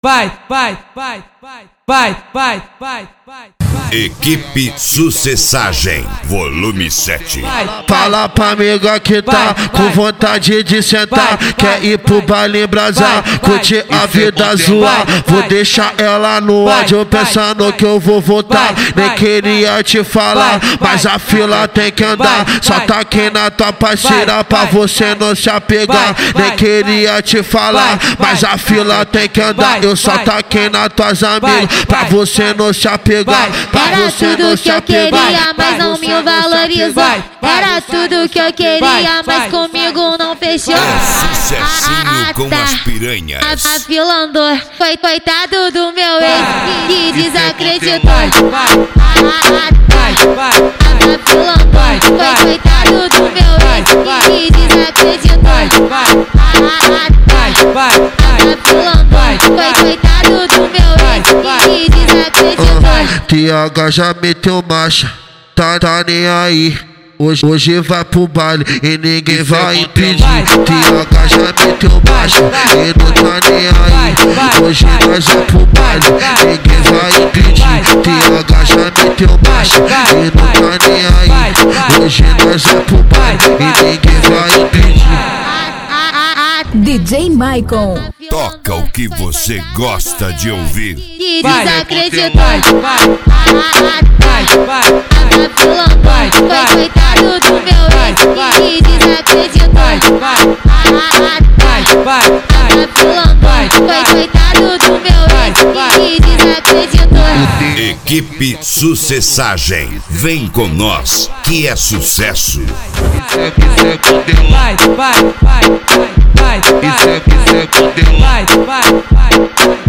Equipe Sucessagem, volume 7. Fala pra amiga que tá com vontade de sentar, quer ir pro baile embrasar, curtir a vida zoar. Vou deixar ela no ódio pensando que eu vou voltar. Nem queria te falar, mas a fila tem que andar. Só tá aqui na tua parceira pra você não se apegar. Nem queria te falar, mas a fila tem que andar. Eu só tá aqui nas tuas amigas pra você não se apegar. Era tudo que eu queria, mas não me valorizou. Era tudo que eu queria, mas comigo não fechou. Sucessinho com as piranhas. A fila andou, coitado do meu ex que desacreditou. A fila andou, coitado do meu ex que desacreditou. A fila andou, coitado do meu ex que desacreditou. TH já meteu marcha, tá nem aí. Hoje vai pro baile e ninguém vai impedir. TH já meteu marcha e não tá nem aí. Hoje nós vai pro baile, ninguém vai impedir. TH já meteu marcha e não tá nem aí. Hoje nós vai pro baile e ninguém vai impedir. DJ Maicon, Toca o que você gosta de ouvir. Que desacreditou. A fila andou, coitado do meu ex que desacreditou. A fila andou, coitado do meu ex que desacreditou. Equipe Sucessagem, vem com nós, que é sucesso. Isso é modelo.